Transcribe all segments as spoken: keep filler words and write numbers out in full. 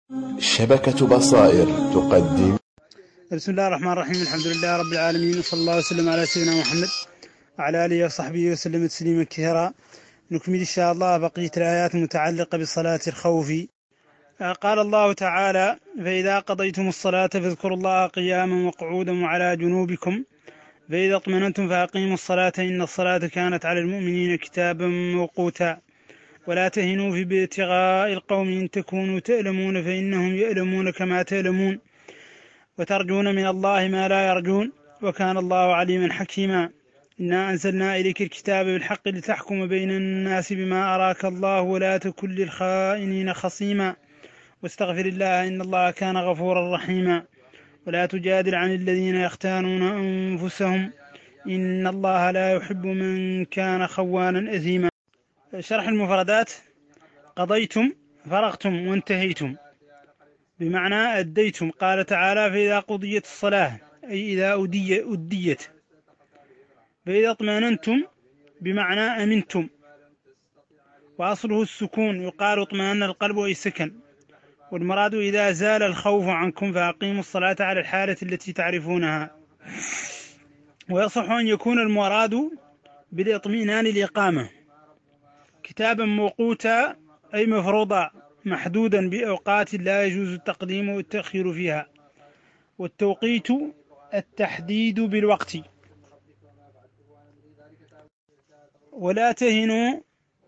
شبكة بصائر تقدم. بسم الله الرحمن الرحيم. الحمد لله رب العالمين، وصلى الله وسلم على سيدنا محمد وعلى آله وصحبه وسلم تسليما كثيرا. نكمل إن شاء الله بقية الآيات المتعلقة بصلاة الخوف. قال الله تعالى: فإذا قضيتم الصلاة فاذكروا الله قياما وقعودا وعلى جنوبكم فإذا اطمأننتم فأقيموا الصلاة إن الصلاة كانت على المؤمنين كتابا موقوتا ولا تهنوا في ابتغاء القوم إن تكونوا تألمون فإنهم يألمون كما تألمون وترجون من الله ما لا يرجون وكان الله عليما حكيما. إنا أنزلنا إليك الكتاب بالحق لتحكم بين الناس بما أراك الله ولا تكن للخائنين خصيما واستغفر الله إن الله كان غفورا رحيما ولا تجادل عن الذين يختانون أنفسهم إن الله لا يحب من كان خوانا أثيما. شرح المفردات: قضيتم فرغتم وانتهيتم بمعنى أديتم. قال تعالى: فإذا قضيت الصلاة أي إذا أدي أديت. فإذا اطمأننتم بمعنى أمنتم، وأصله السكون، يقال اطمأن القلب أي سكن، والمراد إذا زال الخوف عنكم فأقيموا الصلاة على الحالة التي تعرفونها. ويصح أن يكون المراد بالاطمئنان الإقامة. كتابا موقوتا أي مفروضا محدودا بأوقات لا يجوز التقديم والتأخير فيها، والتوقيت التحديد بالوقت. ولا تهنوا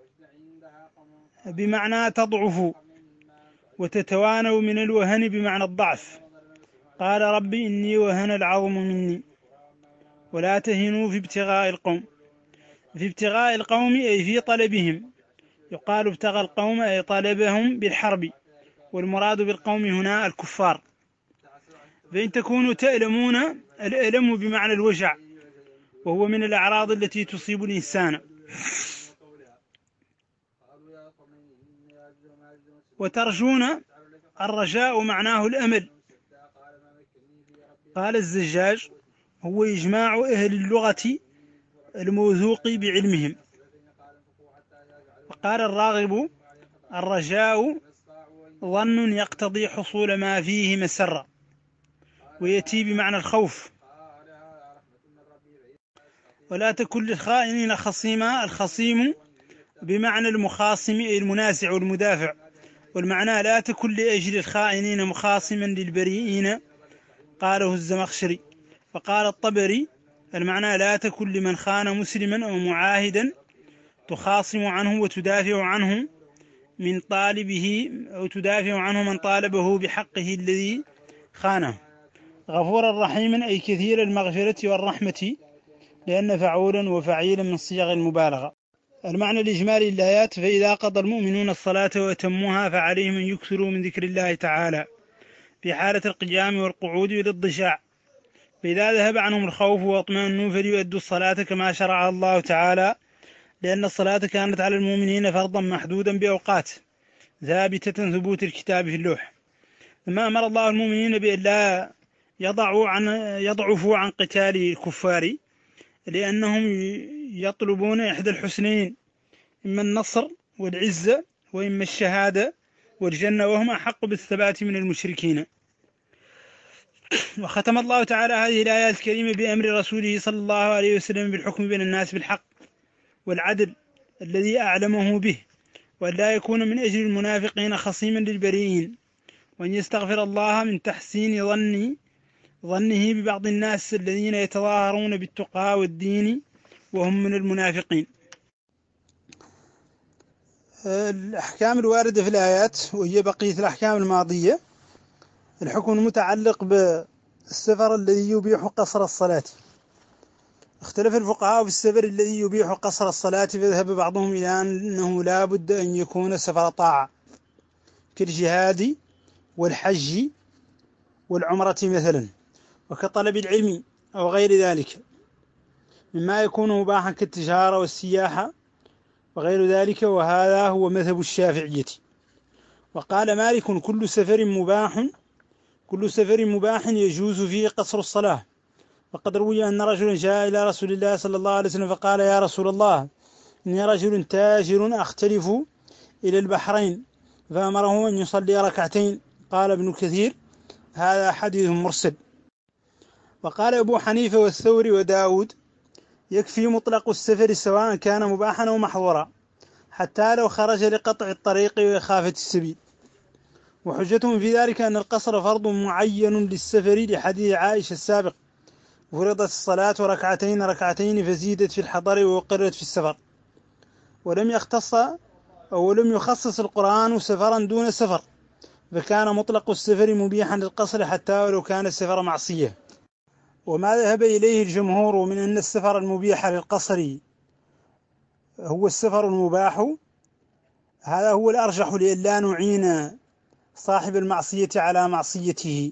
بمعنى تضعفوا وتتوانوا من الوهن بمعنى الضعف. قال: ربي إني وهن العظم مني. ولا تهنوا في ابتغاء القوم. في ابتغاء القوم أي في طلبهم، يقال ابتغى القوم أي طلبهم بالحرب، والمراد بالقوم هنا الكفار. فإن تكونوا تألمون، الألم بمعنى الوجع، وهو من الأعراض التي تصيب الإنسان. وترجون، الرجاء معناه الأمل. قال الزجاج: هو إجماع أهل اللغة الموثوق بعلمهم. وقال الراغب: الرجاء ظن يقتضي حصول ما فيه مسرة، ويأتي بمعنى الخوف. ولا تكن للخائنين خصيما. الخصيم بمعنى المخاصم أي المنازع والمدافع، والمعنى لا تكن لأجل الخائنين مخاصما للبريئين، قاله الزمخشري. فقال الطبري: المعنى لا تكن لمن خان مسلما أو معاهدا تخاصم عنه وتدافع عنه من طالبه، أو تدافع عنه من طالبه بحقه الذي خانه. غفورا رحيما أي كثير المغفرة والرحمة، لأن فعولا وفعيلا من صيغ المبالغة. المعنى الإجمالي للآيات: فإذا قضى المؤمنون الصلاة وأتموها فعليهم أن يكثروا من ذكر الله تعالى في حالة القيام والقعود والاضطجاع. فإذا ذهب عنهم الخوف واطمأنوا فليؤدوا الصلاة كما شرعها الله تعالى، لأن الصلاة كانت على المؤمنين فرضا محدودا بأوقات ثابتة ثبوت الكتاب في اللوح. ثم أمر الله المؤمنين بأن لا يضعوا عن يضعفوا عن قتال الكفار، لأنهم يطلبون إحدى الحسنين، إما النصر والعزة وإما الشهادة والجنة، وهم أحق بالثبات من المشركين. وختم الله تعالى هذه الآيات الكريمة بأمر رسوله صلى الله عليه وسلم بالحكم بين الناس بالحق والعدل الذي أعلمه به، وأن لا يكون من أجل المنافقين خصيما للبريئين، وأن يستغفر الله من تحسين ظن ظنه ببعض الناس الذين يتظاهرون بالتقى والدين وهم من المنافقين. الأحكام الواردة في الآيات وهي بقية الأحكام الماضية. الحكم المتعلق بالسفر الذي يبيح قصر الصلاة. اختلف الفقهاء في السفر الذي يبيح قصر الصلاة، فذهب بعضهم إلى أنه لا بد أن يكون سفر طاعة كالجهاد والحج والعمرة مثلا، وكطلب العلم أو غير ذلك مما يكون مباحا كالتجارة والسياحة وغير ذلك، وهذا هو مذهب الشافعية. وقال مالك: كل سفر مباح كل سفر مباح يجوز فيه قصر الصلاة. وقد روي أن رجلا جاء إلى رسول الله صلى الله عليه وسلم فقال: يا رسول الله، إني رجل تاجر أختلف إلى البحرين، فأمره أن يصلي ركعتين قال ابن كثير هذا حديث مرسل. وقال أبو حنيفة والثوري وداود يكفي مطلق السفر سواء كان مباحا أو محظورا حتى لو خرج لقطع الطريق وإخافة السبيل. وحجتهم في ذلك أن القصر فرض معين للسفر لحديث عائشة السابق فرضت الصلاة ركعتين ركعتين فزيدت في الحضر وقرت في السفر، ولم يختص أو لم يخصص القرآن سفرا دون سفر، فكان مطلق السفر مبيحا للقصر حتى ولو كان السفر معصية. وما ذهب إليه الجمهور من أن السفر المبيح للقصر هو السفر المباح هذا هو الأرجح لئلا نعين صاحب المعصية على معصيته.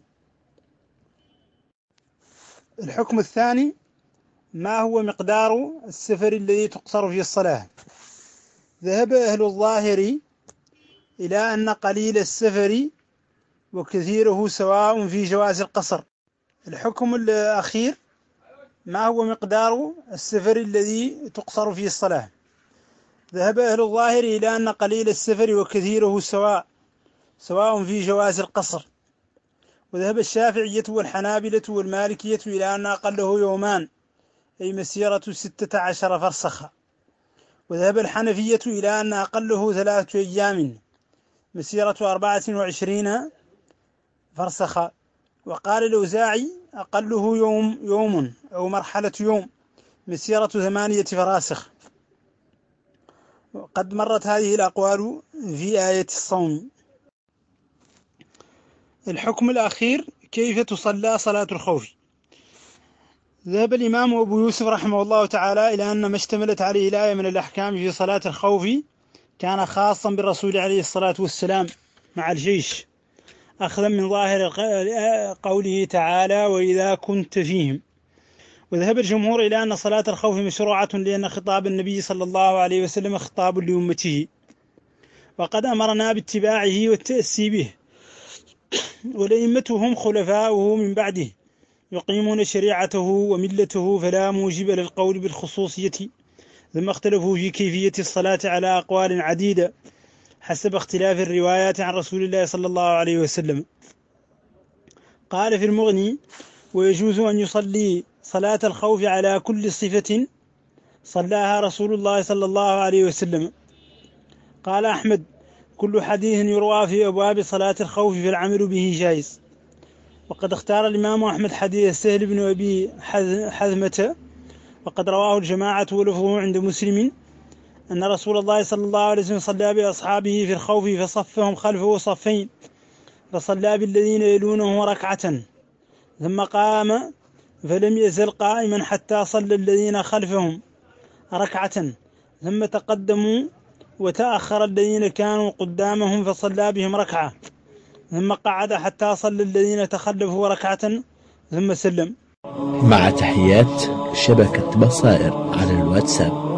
الحكم الثاني ما هو مقدار السفر الذي تقصر فيه الصلاة. ذهب أهل الظاهر إلى أن قليل السفر وكثيره سواء في جواز القصر. الحكم الأخير ما هو مقدار السفر الذي تقصر فيه الصلاة. ذهب أهل الظاهر إلى أن قليل السفر وكثيره سواء سواء في جواز القصر. وذهب الشافعية والحنابلة والمالكية إلى أن أقله يومان أي مسيرة ستة عشر فرسخا. وذهب الحنفية إلى أن أقله ثلاثة أيام مسيرة أربعة وعشرين فرسخا. وقال الأوزاعي أقله يوم يوم أو مرحلة يوم مسيرة ثمانية فراسخ. وقد مرت هذه الأقوال في آية الصوم. الحكم الأخير كيف تصلى صلاة الخوف. ذهب الإمام أبو يوسف رحمه الله تعالى إلى أن ما اشتملت عليه الآية من الأحكام في صلاة الخوف كان خاصا بالرسول عليه الصلاة والسلام مع الجيش، أخذا من ظاهر قوله تعالى وإذا كنت فيهم. وذهب الجمهور إلى أن صلاة الخوف مشروعة لأن خطاب النبي صلى الله عليه وسلم خطاب لأمته، وقد أمرنا باتباعه والتأسي به، ولأئمتهم خلفاؤه من بعده يقيمون شريعته وملته فلا موجب للقول بالخصوصية. ثم اختلفوا في كيفية الصلاة على أقوال عديدة حسب اختلاف الروايات عن رسول الله صلى الله عليه وسلم. قال في المغني ويجوز أن يصلي صلاة الخوف على كل صفة صلاها رسول الله صلى الله عليه وسلم. قال أحمد كل حديث يروى في أبواب صلاة الخوف فالعمل به جائز. وقد اختار الإمام أحمد حديث سهل بن أبي حذمة وقد رواه الجماعة ولفظه عند مسلم أن رسول الله صلى الله عليه وسلم صلى بأصحابه في الخوف فصفهم خلفه صفين، فصلى بالذين يلونه ركعة ثم قام فلم يزل قائما حتى صلى الذين خلفهم ركعة ثم تقدموا وتأخر الذين كانوا قدامهم فصلى بهم ركعة ثم قعد حتى صلى الذين تخلفوا ركعة ثم سلم. مع تحيات شبكة بصائر على الواتساب.